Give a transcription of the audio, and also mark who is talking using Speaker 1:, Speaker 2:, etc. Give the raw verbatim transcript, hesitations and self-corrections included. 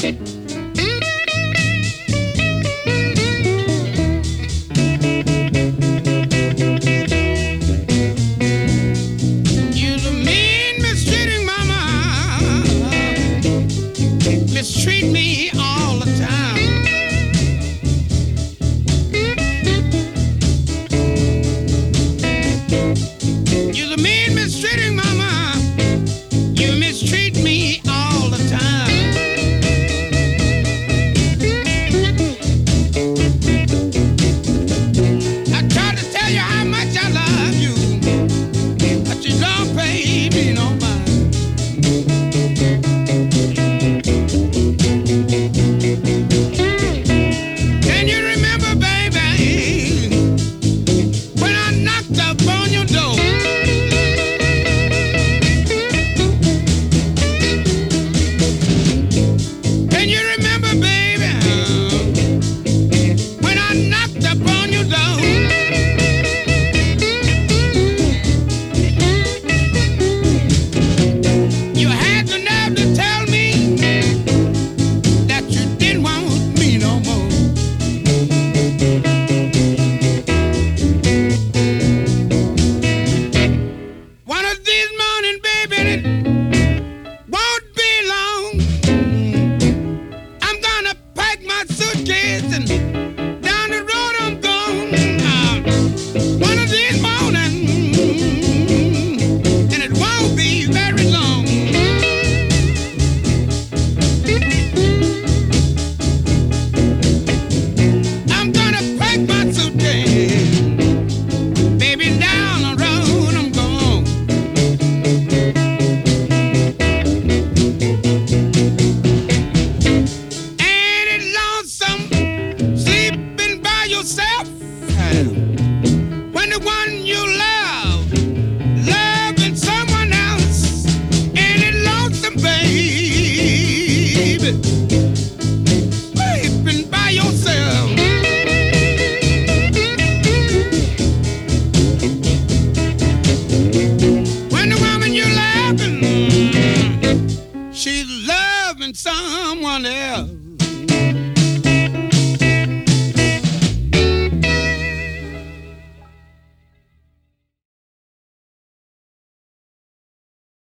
Speaker 1: You're the mean, mistreating mama. Mistreat me all the time. You're the mean, mistreating mama. You mistreat me all the time. I tried to tell you how much I love you, but you don't pay me no mind. Can you remember, baby, when I knocked up on your door? Can you remember, baby, when I knocked up on your door? You had the nerve to tell me that you didn't want me no more. One of these mornings, baby, it won't be long. I'm gonna pack my suitcase and down the road I'm going. Uh, one of these mornings, and it won't be very long. I'm gonna pack my suitcase, baby, down the road I'm going. Ain't it lonesome sleeping by yourself when the one you love loving someone else? Ain't it lonesome, baby, sleeping by yourself? When the woman you're loving, she's loving someone else.